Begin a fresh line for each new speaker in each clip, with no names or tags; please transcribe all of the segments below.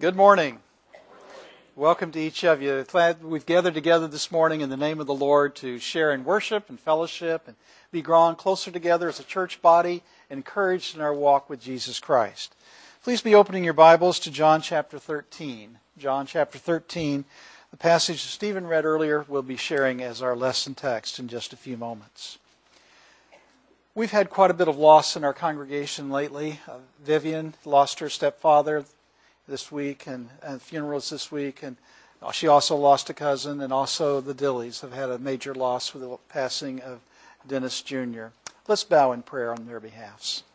Good morning. Welcome to each of you. Glad we've gathered together this morning in the name of the Lord to share in worship and fellowship and be drawn closer together as a church body, encouraged in our walk with Jesus Christ. Please be opening your Bibles to John chapter 13. John chapter 13, the passage Stephen read earlier, we'll be sharing as our lesson text in just a few moments. We've had quite a bit of loss in our congregation lately. Vivian lost her stepfather this week and funerals this week, and she also lost a cousin, and also the Dillies have had a major loss with the passing of Dennis Jr. Let's bow in prayer on their behalfs.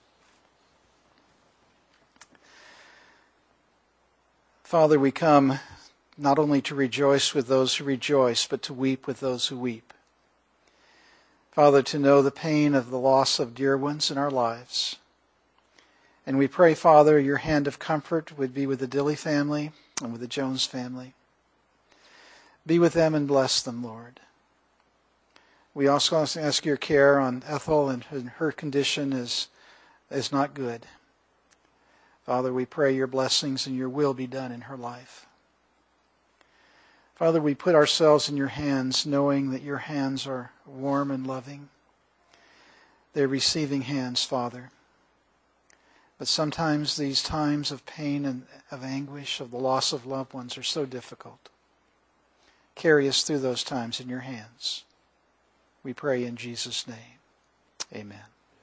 Father, we come not only to rejoice with those who rejoice, but to weep with those who weep. Father, to know the pain of the loss of dear ones in our lives. And we pray, Father, your hand of comfort would be with the Dilly family and with the Jones family. Be with them and bless them, Lord. We also ask your care on Ethel, and her condition is not good. Father, we pray your blessings and your will be done in her life. Father, we put ourselves in your hands, knowing that your hands are warm and loving. They're receiving hands, Father. But sometimes these times of pain and of anguish, of the loss of loved ones, are so difficult. Carry us through those times in your hands. We pray in Jesus' name. Amen.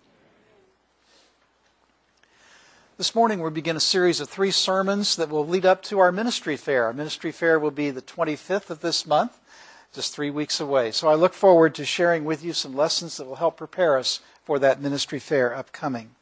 This morning we'll begin a series of 3 sermons that will lead up to our ministry fair. Our ministry fair will be the 25th of this month, just 3 weeks away. So I look forward to sharing with you some lessons that will help prepare us for that ministry fair upcoming.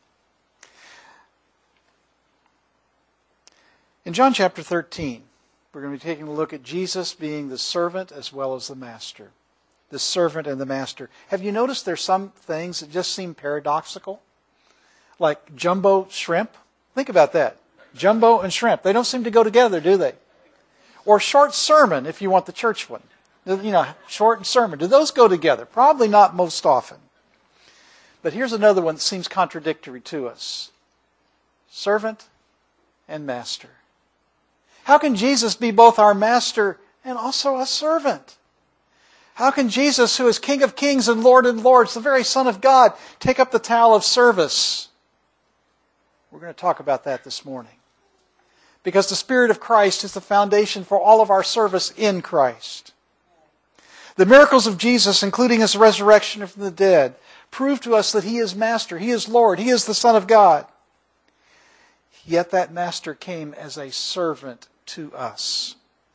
In John chapter 13, we're going to be taking a look at Jesus being the servant as well as the master. The servant and the master. Have you noticed there's some things that just seem paradoxical? Like jumbo shrimp. Think about that. Jumbo and shrimp. They don't seem to go together, do they? Or short sermon, if you want the church one. Short and sermon. Do those go together? Probably not most often. But here's another one that seems contradictory to us. Servant and master. How can Jesus be both our master and also a servant? How can Jesus, who is King of Kings and Lord of Lords, the very Son of God, take up the towel of service? We're going to talk about that this morning. Because the Spirit of Christ is the foundation for all of our service in Christ. The miracles of Jesus, including His resurrection from the dead, prove to us that He is Master, He is Lord, He is the Son of God. Yet that Master came as a servant to us.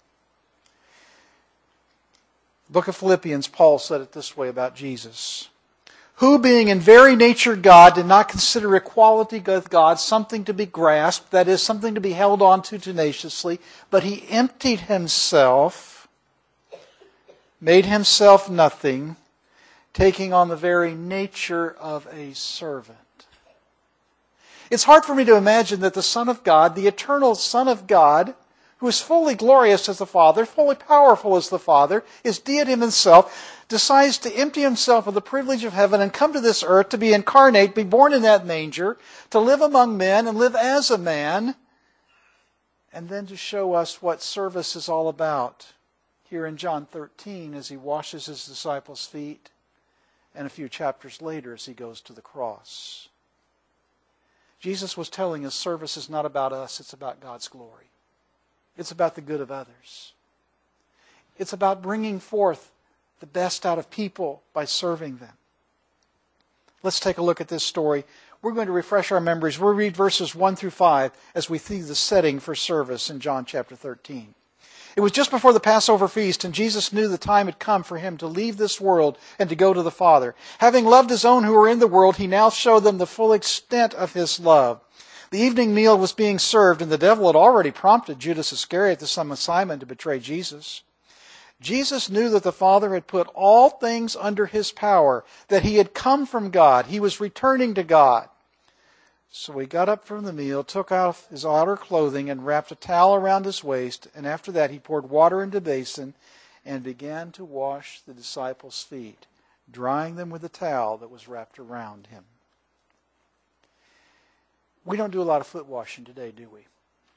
The book of Philippians, Paul said it this way about Jesus. Who, being in very nature God, did not consider equality with God something to be grasped, that is, something to be held on to tenaciously, but He emptied Himself, made Himself nothing, taking on the very nature of a servant. It's hard for me to imagine that the Son of God, the eternal Son of God, who is fully glorious as the Father, fully powerful as the Father, is deity Himself, decides to empty Himself of the privilege of heaven and come to this earth to be incarnate, be born in that manger, to live among men and live as a man, and then to show us what service is all about here in John 13 as He washes His disciples' feet, and a few chapters later as He goes to the cross. Jesus was telling us service is not about us, it's about God's glory. It's about the good of others. It's about bringing forth the best out of people by serving them. Let's take a look at this story. We're going to refresh our memories. We'll read verses 1 through 5 as we see the setting for service in John chapter 13. It was just before the Passover feast, and Jesus knew the time had come for Him to leave this world and to go to the Father. Having loved His own who were in the world, He now showed them the full extent of His love. The evening meal was being served, and the devil had already prompted Judas Iscariot, the son of Simon, to betray Jesus. Jesus knew that the Father had put all things under His power, that He had come from God. He was returning to God. So He got up from the meal, took off His outer clothing, and wrapped a towel around His waist. And after that He poured water into a basin and began to wash the disciples' feet, drying them with the towel that was wrapped around Him. We don't do a lot of foot washing today, do we?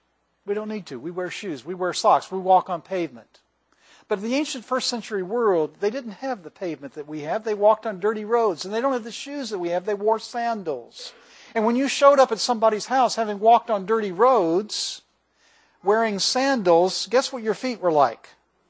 We don't need to. We wear shoes. We wear socks. We walk on pavement. But in the ancient first century world, they didn't have the pavement that we have. They walked on dirty roads. And they don't have the shoes that we have. They wore sandals. And when you showed up at somebody's house having walked on dirty roads, wearing sandals, guess what your feet were like?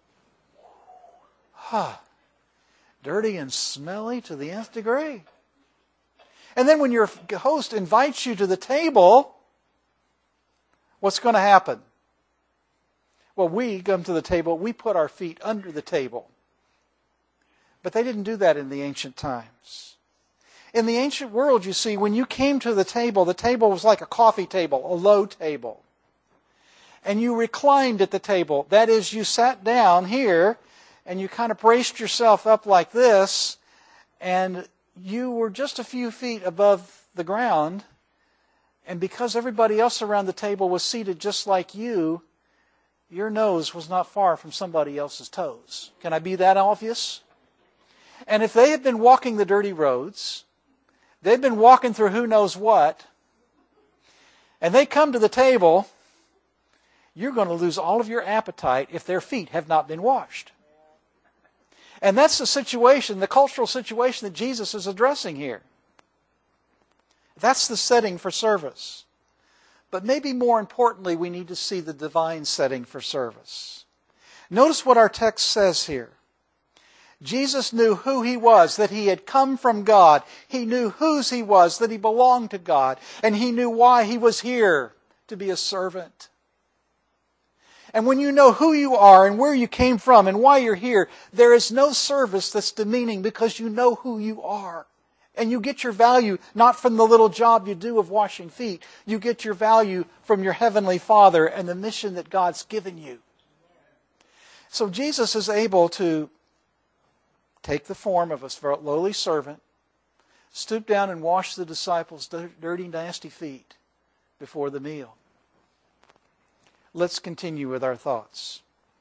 Dirty and smelly to the nth degree. And then when your host invites you to the table, what's going to happen? Well, we come to the table, we put our feet under the table. But they didn't do that in the ancient times. In the ancient world, you see, when you came to the table was like a coffee table, a low table. And you reclined at the table. That is, you sat down here and you kind of braced yourself up like this, and you were just a few feet above the ground. And because everybody else around the table was seated just like you, your nose was not far from somebody else's toes. Can I be that obvious? And if they had been walking the dirty roads, they'd been walking through who knows what, and they come to the table, you're going to lose all of your appetite if their feet have not been washed. And that's the situation, the cultural situation that Jesus is addressing here. That's the setting for service. But maybe more importantly, we need to see the divine setting for service. Notice what our text says here. Jesus knew who He was, that He had come from God. He knew whose He was, that He belonged to God. And He knew why He was here, to be a servant. And when you know who you are and where you came from and why you're here, there is no service that's demeaning because you know who you are. And you get your value not from the little job you do of washing feet. You get your value from your Heavenly Father and the mission that God's given you. So Jesus is able to take the form of a lowly servant, stoop down and wash the disciples' dirty, nasty feet before the meal. Let's continue with our thoughts.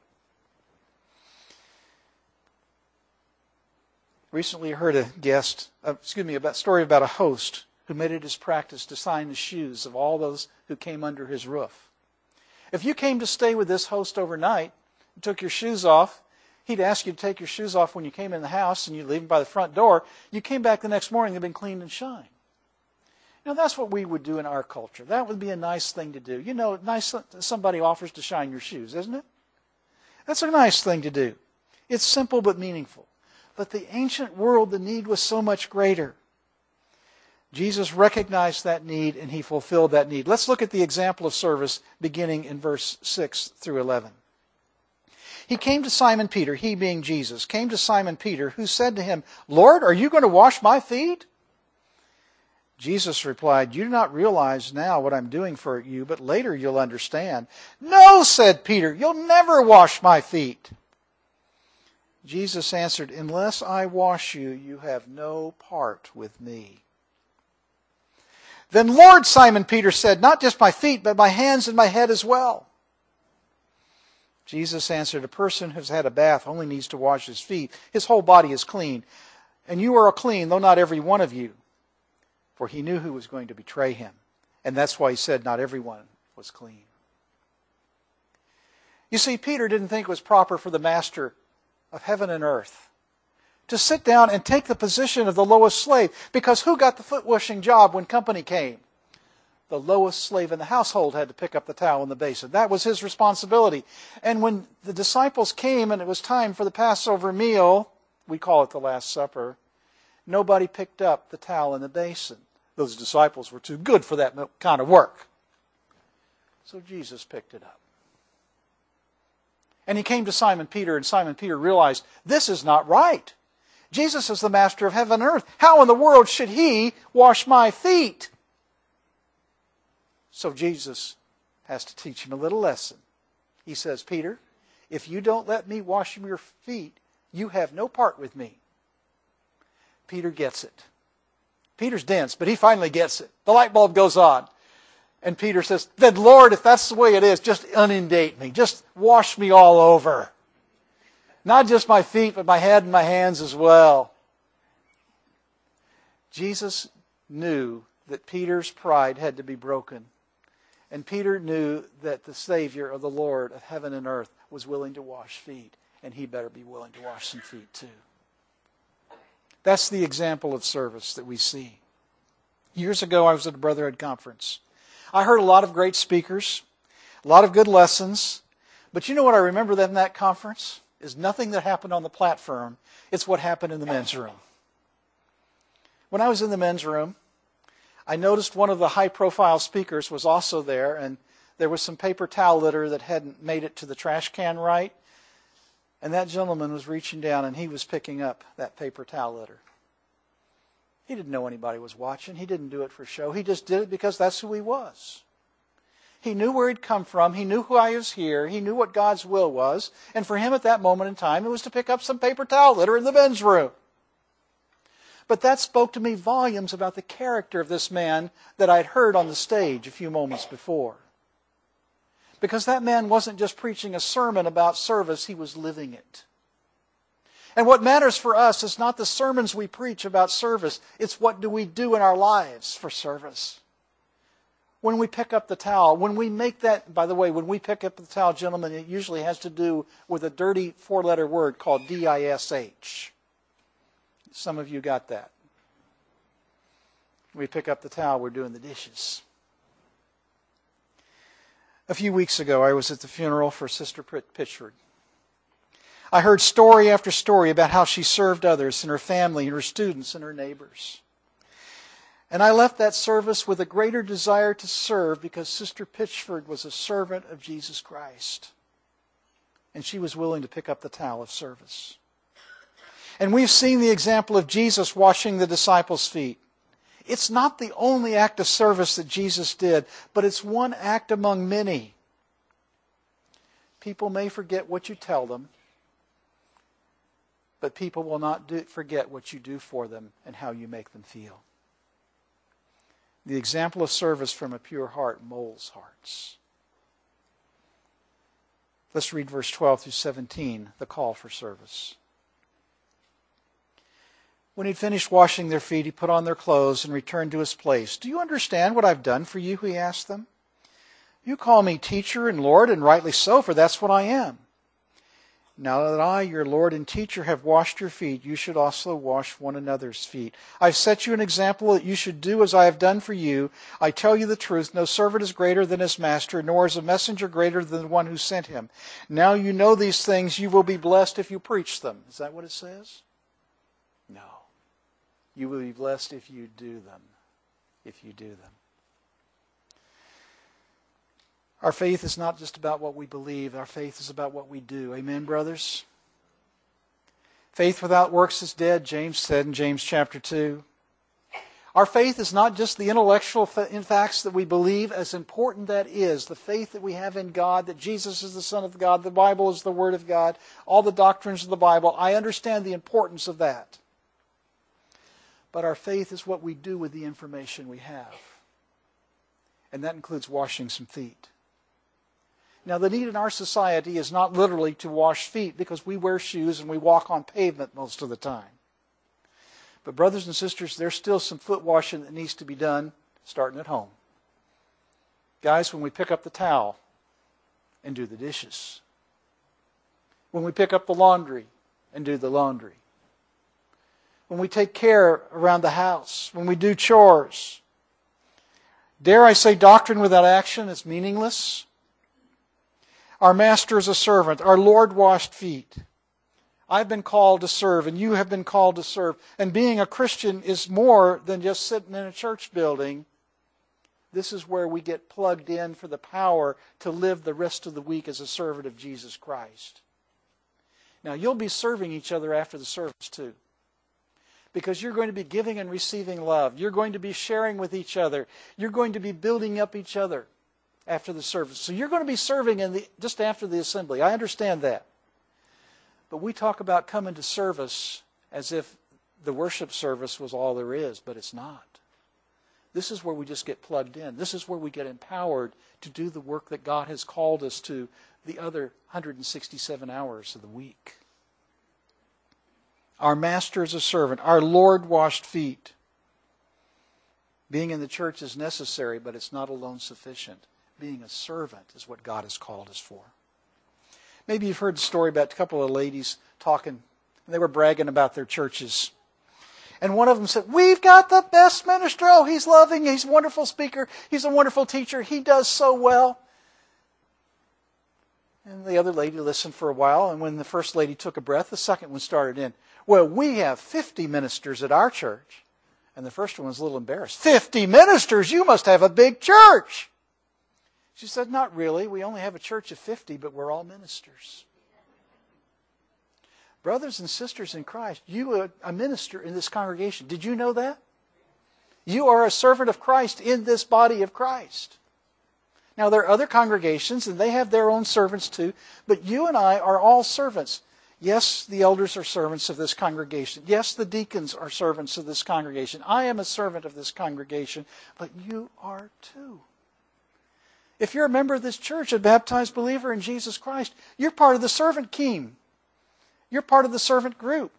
Recently I heard a story about a host who made it his practice to sign the shoes of all those who came under his roof. If you came to stay with this host overnight and took your shoes off, he'd ask you to take your shoes off when you came in the house and you'd leave them by the front door. You came back the next morning, they'd been cleaned and shined. Now, that's what we would do in our culture. That would be a nice thing to do. You know, nice somebody offers to shine your shoes, isn't it? That's a nice thing to do. It's simple but meaningful. But the ancient world, the need was so much greater. Jesus recognized that need and He fulfilled that need. Let's look at the example of service beginning in verse 6 through 11. He came to Simon Peter, he being Jesus, came to Simon Peter, who said to Him, "Lord, are you going to wash my feet?" Jesus replied, "You do not realize now what I'm doing for you, but later you'll understand." "No," said Peter, "you'll never wash my feet." Jesus answered, "Unless I wash you, you have no part with me." "Then, Lord," Simon Peter said, "not just my feet, but my hands and my head as well." Jesus answered, "A person who's had a bath only needs to wash his feet. His whole body is clean. And you are clean, though not every one of you." For He knew who was going to betray Him. And that's why He said not everyone was clean. You see, Peter didn't think it was proper for the Master of heaven and earth to sit down and take the position of the lowest slave. Because who got the foot washing job when company came? The lowest slave in the household had to pick up the towel in the basin. That was his responsibility. And when the disciples came and it was time for the Passover meal, we call it the Last Supper, nobody picked up the towel in the basin. Those disciples were too good for that kind of work. So Jesus picked it up. And He came to Simon Peter, and Simon Peter realized, this is not right. Jesus is the Master of heaven and earth. How in the world should He wash my feet? So Jesus has to teach him a little lesson. He says, "Peter, if you don't let me wash your feet, you have no part with me." Peter gets it. Peter's dense, but he finally gets it. The light bulb goes on. And Peter says, "Then Lord, if that's the way it is, just inundate me. Just wash me all over. Not just my feet, but my head and my hands as well." Jesus knew that Peter's pride had to be broken. And Peter knew that the Savior of the Lord of heaven and earth was willing to wash feet, and he better be willing to wash some feet too. That's the example of service that we see. Years ago, I was at a Brotherhood conference. I heard a lot of great speakers, a lot of good lessons, but you know what I remember from that conference? Is nothing that happened on the platform. It's what happened in the men's room. When I was in the men's room, I noticed one of the high-profile speakers was also there, and there was some paper towel litter that hadn't made it to the trash can right. And that gentleman was reaching down, and he was picking up that paper towel litter. He didn't know anybody was watching. He didn't do it for show. He just did it because that's who he was. He knew where he'd come from. He knew why he was here. He knew what God's will was. And for him at that moment in time, it was to pick up some paper towel litter in the men's room. But that spoke to me volumes about the character of this man that I'd heard on the stage a few moments before. Because that man wasn't just preaching a sermon about service, he was living it. And what matters for us is not the sermons we preach about service, it's what do we do in our lives for service. When we pick up the towel, when we make that, by the way, when we pick up the towel, gentlemen, it usually has to do with a dirty four-letter word called DISH. Some of you got that. We pick up the towel, we're doing the dishes. A few weeks ago, I was at the funeral for Sister Pitchford. I heard story after story about how she served others and her family and her students and her neighbors. And I left that service with a greater desire to serve because Sister Pitchford was a servant of Jesus Christ. And she was willing to pick up the towel of service. And we've seen the example of Jesus washing the disciples' feet. It's not the only act of service that Jesus did, but it's one act among many. People may forget what you tell them, but people will not forget what you do for them and how you make them feel. The example of service from a pure heart molds hearts. Let's read verse 12 through 17, the call for service. When he'd finished washing their feet, he put on their clothes and returned to his place. "Do you understand what I've done for you?" he asked them. "You call me teacher and Lord, and rightly so, for that's what I am. Now that I, your Lord and teacher, have washed your feet, you should also wash one another's feet. I've set you an example that you should do as I have done for you. I tell you the truth, no servant is greater than his master, nor is a messenger greater than the one who sent him. Now you know these things, you will be blessed if you preach them." Is that what it says? No. You will be blessed if you do them. If you do them. Our faith is not just about what we believe. Our faith is about what we do. Amen, brothers? Faith without works is dead, James said in James chapter 2. Our faith is not just the intellectual facts that we believe, as important that is. The faith that we have in God, that Jesus is the Son of God, the Bible is the Word of God, all the doctrines of the Bible. I understand the importance of that. But our faith is what we do with the information we have. And that includes washing some feet. Now, the need in our society is not literally to wash feet because we wear shoes and we walk on pavement most of the time. But brothers and sisters, there's still some foot washing that needs to be done starting at home. Guys, when we pick up the towel and do the dishes. When we pick up the laundry and do the laundry. When we take care around the house, when we do chores. Dare I say doctrine without action is meaningless? Our master is a servant. Our Lord washed feet. I've been called to serve, and you have been called to serve. And being a Christian is more than just sitting in a church building. This is where we get plugged in for the power to live the rest of the week as a servant of Jesus Christ. Now, you'll be serving each other after the service, too. Because you're going to be giving and receiving love. You're going to be sharing with each other. You're going to be building up each other after the service. So you're going to be serving just after the assembly. I understand that. But we talk about coming to service as if the worship service was all there is, but it's not. This is where we just get plugged in. This is where we get empowered to do the work that God has called us to the other 167 hours of the week. Our master is a servant. Our Lord washed feet. Being in the church is necessary, but it's not alone sufficient. Being a servant is what God has called us for. Maybe you've heard the story about a couple of ladies talking, and they were bragging about their churches. And one of them said, "We've got the best minister. Oh, he's loving. He's a wonderful speaker. He's a wonderful teacher. He does so well." And the other lady listened for a while, and when the first lady took a breath, the second one started in. "Well, we have 50 ministers at our church." And the first one was a little embarrassed. 50 ministers? You must have a big church. She said, "Not really. We only have a church of 50, but we're all ministers." Brothers and sisters in Christ, you are a minister in this congregation. Did you know that? You are a servant of Christ in this body of Christ. Now, there are other congregations, and they have their own servants too, but you and I are all servants. Yes, the elders are servants of this congregation. Yes, the deacons are servants of this congregation. I am a servant of this congregation, but you are too. If you're a member of this church, a baptized believer in Jesus Christ, you're part of the servant team. You're part of the servant group.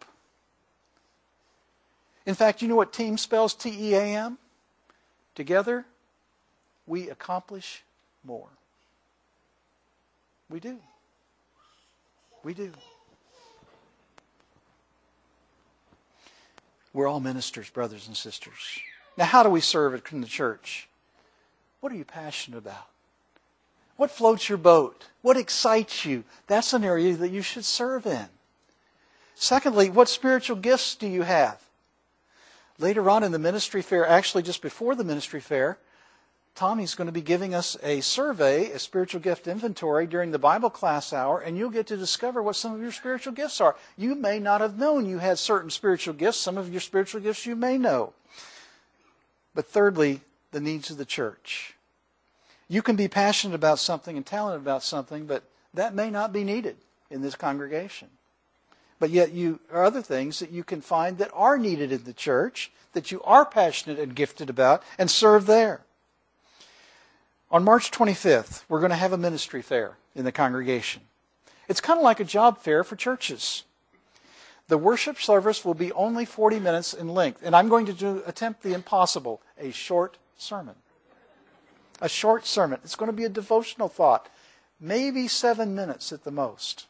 In fact, you know what team spells? T-E-A-M? Together, we accomplish more. We do. We do. We're all ministers, brothers and sisters. Now, how do we serve in the church? What are you passionate about? What floats your boat? What excites you? That's an area that you should serve in. Secondly, what spiritual gifts do you have? Later on in the ministry fair, actually just before the ministry fair, Tommy's going to be giving us a survey, a spiritual gift inventory during the Bible class hour, and you'll get to discover what some of your spiritual gifts are. You may not have known you had certain spiritual gifts. Some of your spiritual gifts you may know. But thirdly, the needs of the church. You can be passionate about something and talented about something, but that may not be needed in this congregation. But yet you are other things that you can find that are needed in the church, that you are passionate and gifted about, and serve there. On March 25th, we're going to have a ministry fair in the congregation. It's kind of like a job fair for churches. The worship service will be only 40 minutes in length, and I'm going to attempt the impossible, a short sermon. A short sermon. It's going to be a devotional thought, maybe 7 minutes at the most.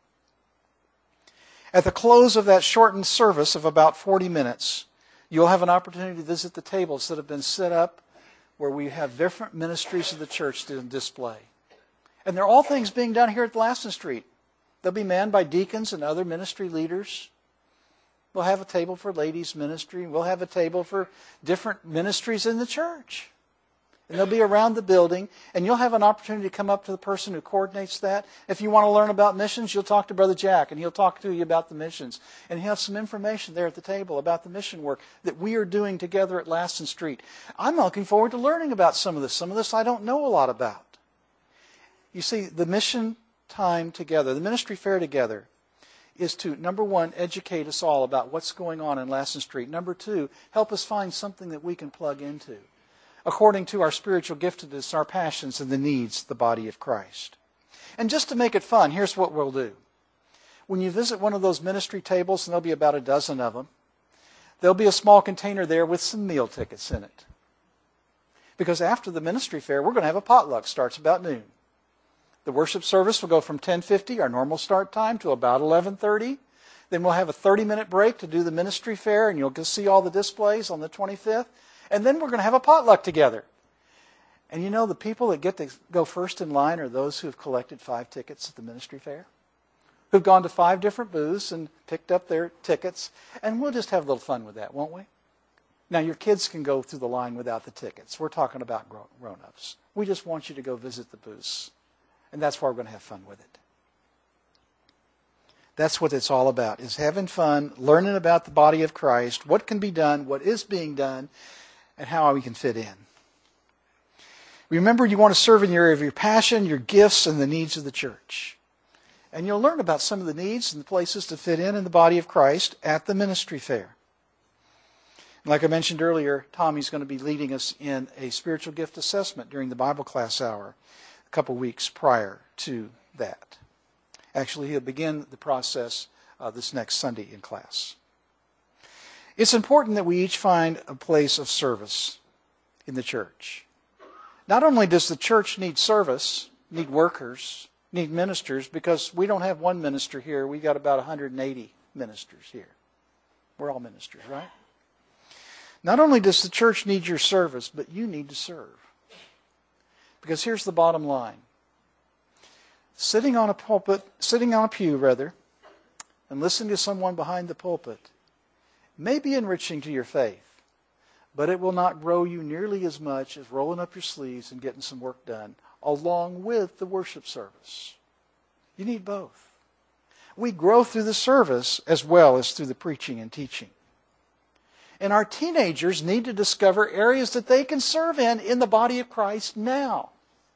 At the close of that shortened service of about 40 minutes, you'll have an opportunity to visit the tables that have been set up where we have different ministries of the church to display. And they're all things being done here at Laston Street. They'll be manned by deacons and other ministry leaders. We'll have a table for ladies' ministry. We'll have a table for different ministries in the church. And they'll be around the building, and you'll have an opportunity to come up to the person who coordinates that. If you want to learn about missions, you'll talk to Brother Jack, and he'll talk to you about the missions. And he'll have some information there at the table about the mission work that we are doing together at Laston Street. I'm looking forward to learning about some of this. Some of this I don't know a lot about. You see, the mission time together, the ministry fair together, is to, number one, educate us all about what's going on in Laston Street. Number two, help us find something that we can plug into, according to our spiritual giftedness, our passions, and the needs of the body of Christ. And just to make it fun, here's what we'll do. When you visit one of those ministry tables, and there'll be about a dozen of them, there'll be a small container there with some meal tickets in it. Because after the ministry fair, we're going to have a potluck. Starts about noon. The worship service will go from 10:50, our normal start time, to about 11:30. Then we'll have a 30-minute break to do the ministry fair, and you'll see all the displays on the 25th. And then we're going to have a potluck together. And you know, the people that get to go first in line are those who have collected 5 tickets at the ministry fair, who've gone to 5 different booths and picked up their tickets. And we'll just have a little fun with that, won't we? Now, your kids can go through the line without the tickets. We're talking about grown-ups. We just want you to go visit the booths. And that's why we're going to have fun with it. That's what it's all about, is having fun, learning about the body of Christ, what can be done, what is being done, and how we can fit in. Remember, you want to serve in your area of your passion, your gifts, and the needs of the church. And you'll learn about some of the needs and the places to fit in the body of Christ at the ministry fair. And like I mentioned earlier, Tommy's going to be leading us in a spiritual gift assessment during the Bible class hour a couple weeks prior to that. Actually, he'll begin the process this next Sunday in class. It's important that we each find a place of service in the church. Not only does the church need service, need workers, need ministers, because we don't have one minister here. We got about 180 ministers here. We're all ministers, right? Not only does the church need your service, but you need to serve. Because here's the bottom line. Sitting on a pew, and listening to someone behind the pulpit may be enriching to your faith, but it will not grow you nearly as much as rolling up your sleeves and getting some work done, along with the worship service. You need both. We grow through the service as well as through the preaching and teaching. And our teenagers need to discover areas that they can serve in the body of Christ now.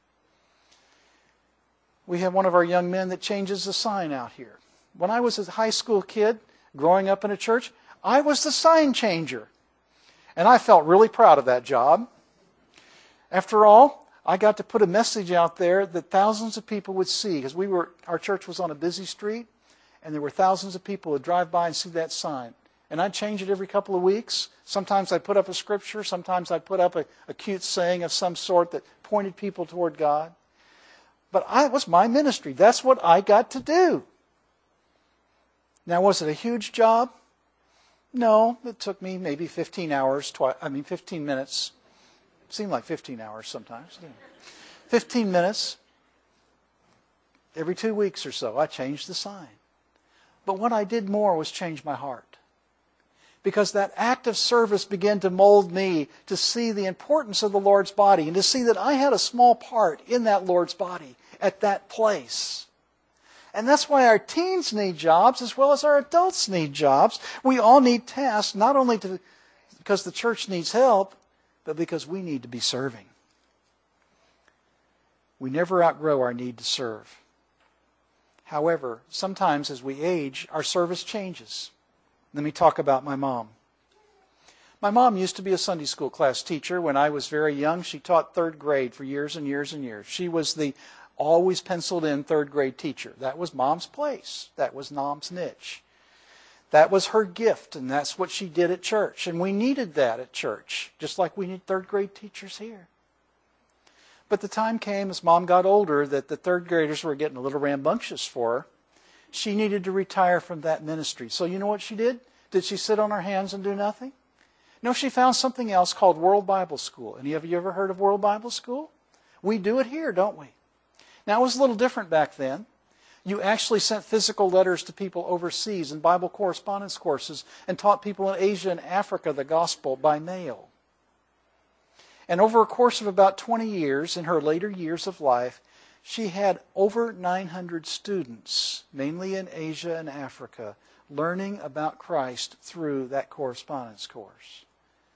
We have one of our young men that changes the sign out here. When I was a high school kid, growing up in a church, I was the sign changer. And I felt really proud of that job. After all, I got to put a message out there that thousands of people would see, because our church was on a busy street, and there were thousands of people who would drive by and see that sign. And I'd change it every couple of weeks. Sometimes I'd put up a scripture. Sometimes I'd put up a cute saying of some sort that pointed people toward God. But it was my ministry. That's what I got to do. Now, was it a huge job? No, it took me maybe 15 minutes. It seemed like 15 hours sometimes. 15 minutes. Every 2 weeks or so, I changed the sign. But what I did more was change my heart. Because that act of service began to mold me to see the importance of the Lord's body and to see that I had a small part in that Lord's body at that place. And that's why our teens need jobs as well as our adults need jobs. We all need tasks, not only because the church needs help, but because we need to be serving. We never outgrow our need to serve. However, sometimes as we age, our service changes. Let me talk about my mom. My mom used to be a Sunday school class teacher. When I was very young, she taught third grade for years and years and years. She was the always penciled in third grade teacher. That was Mom's place. That was Mom's niche. That was her gift, and that's what she did at church. And we needed that at church, just like we need third grade teachers here. But the time came as Mom got older that the third graders were getting a little rambunctious for her. She needed to retire from that ministry. So you know what she did? Did she sit on her hands and do nothing? No, she found something else called World Bible School. Any of you ever heard of World Bible School? We do it here, don't we? Now, it was a little different back then. You actually sent physical letters to people overseas in Bible correspondence courses and taught people in Asia and Africa the gospel by mail. And over a course of about 20 years, in her later years of life, she had over 900 students, mainly in Asia and Africa, learning about Christ through that correspondence course.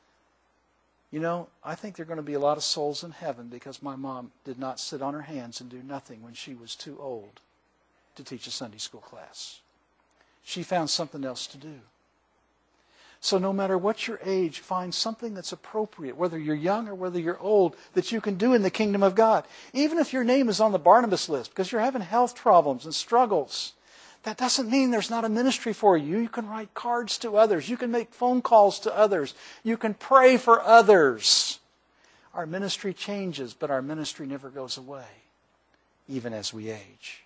You know, I think there are going to be a lot of souls in heaven because my mom did not sit on her hands and do nothing when she was too old to teach a Sunday school class. She found something else to do. So no matter what your age, find something that's appropriate, whether you're young or whether you're old, that you can do in the kingdom of God. Even if your name is on the Barnabas list because you're having health problems and struggles, that doesn't mean there's not a ministry for you. You can write cards to others. You can make phone calls to others. You can pray for others. Our ministry changes, but our ministry never goes away, even as we age.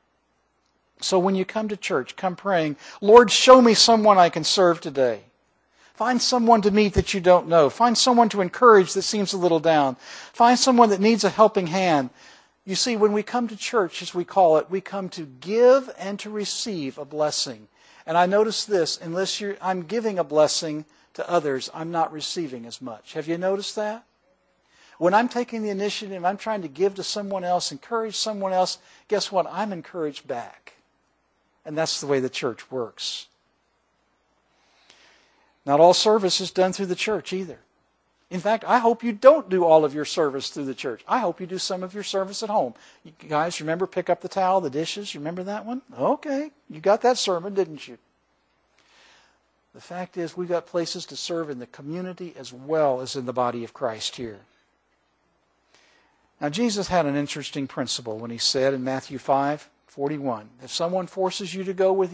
So when you come to church, come praying, Lord, show me someone I can serve today. Find someone to meet that you don't know. Find someone to encourage that seems a little down. Find someone that needs a helping hand. You see, when we come to church, as we call it, we come to give and to receive a blessing. And I notice this, unless I'm giving a blessing to others, I'm not receiving as much. Have you noticed that? When I'm taking the initiative, I'm trying to give to someone else, encourage someone else, guess what? I'm encouraged back. And that's the way the church works. Not all service is done through the church either. In fact, I hope you don't do all of your service through the church. I hope you do some of your service at home. You guys, remember pick up the towel, the dishes? You remember that one? Okay, you got that sermon, didn't you? The fact is, we've got places to serve in the community as well as in the body of Christ here. Now, Jesus had an interesting principle when he said in Matthew 5:41, if someone forces you to go with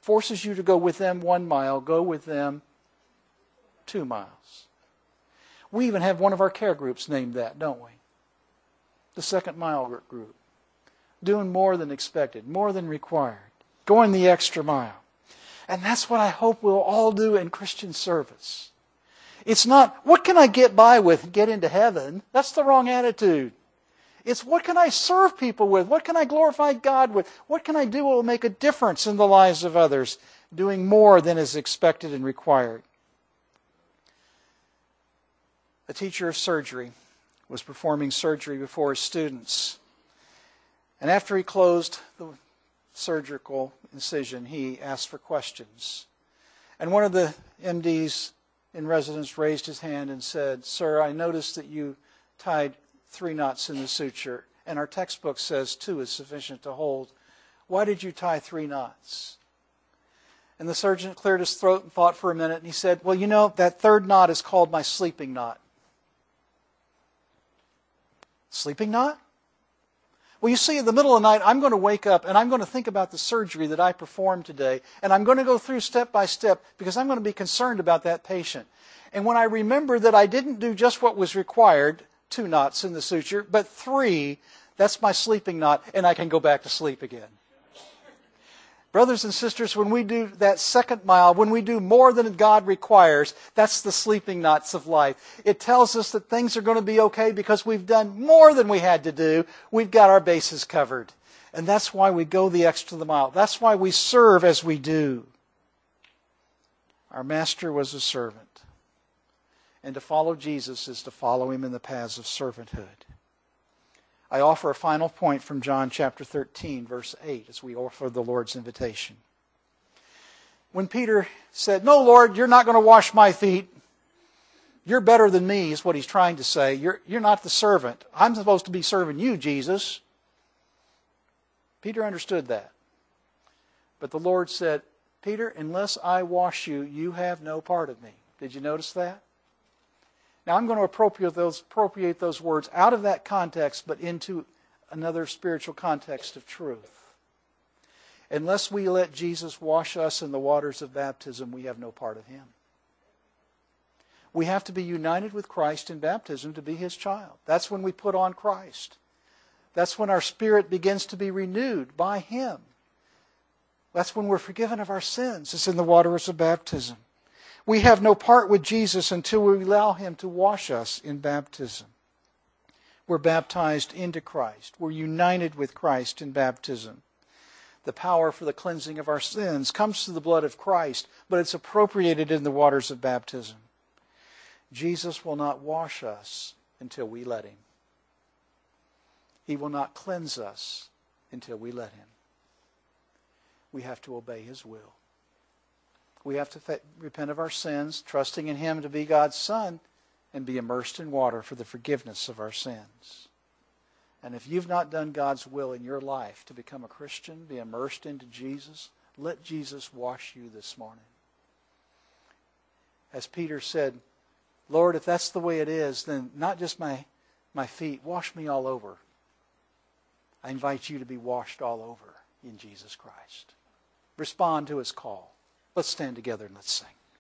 them 1 mile, go with them 2 miles. We even have one of our care groups named that, don't we? The Second Mile group. Doing more than expected, more than required. Going the extra mile. And that's what I hope we'll all do in Christian service. It's not, what can I get by with and get into heaven? That's the wrong attitude. It's, what can I serve people with? What can I glorify God with? What can I do that will make a difference in the lives of others? Doing more than is expected and required. A teacher of surgery was performing surgery before his students. And after he closed the surgical incision, he asked for questions. And one of the MDs in residence raised his hand and said, "Sir, I noticed that you tied 3 knots in the suture, and our textbook says 2 is sufficient to hold. Why did you tie 3 knots?" And the surgeon cleared his throat and thought for a minute, and he said, "Well, you know, that 3rd knot is called my sleeping knot." Sleeping knot? Well, you see, in the middle of the night, I'm going to wake up and I'm going to think about the surgery that I performed today. And I'm going to go through step by step because I'm going to be concerned about that patient. And when I remember that I didn't do just what was required, 2 knots in the suture, but 3, that's my sleeping knot, and I can go back to sleep again. Brothers and sisters, when we do that 2nd mile, when we do more than God requires, that's the sleeping knots of life. It tells us that things are going to be okay because we've done more than we had to do. We've got our bases covered. And that's why we go the extra mile. That's why we serve as we do. Our master was a servant. And to follow Jesus is to follow him in the paths of servanthood. I offer a final point from John chapter 13, verse 8, as we offer the Lord's invitation. When Peter said, "No, Lord, you're not going to wash my feet. You're better than me," is what he's trying to say. You're not the servant. I'm supposed to be serving you, Jesus. Peter understood that. But the Lord said, "Peter, unless I wash you, you have no part of me." Did you notice that? Now I'm going to appropriate those words out of that context, but into another spiritual context of truth. Unless we let Jesus wash us in the waters of baptism, we have no part of him. We have to be united with Christ in baptism to be his child. That's when we put on Christ. That's when our spirit begins to be renewed by him. That's when we're forgiven of our sins. It's in the waters of baptism. We have no part with Jesus until we allow him to wash us in baptism. We're baptized into Christ. We're united with Christ in baptism. The power for the cleansing of our sins comes through the blood of Christ, but it's appropriated in the waters of baptism. Jesus will not wash us until we let him. He will not cleanse us until we let him. We have to obey his will. We have to repent of our sins, trusting in him to be God's Son, and be immersed in water for the forgiveness of our sins. And if you've not done God's will in your life to become a Christian, be immersed into Jesus, let Jesus wash you this morning. As Peter said, "Lord, if that's the way it is, then not just my feet, wash me all over." I invite you to be washed all over in Jesus Christ. Respond to his call. Let's stand together and let's sing.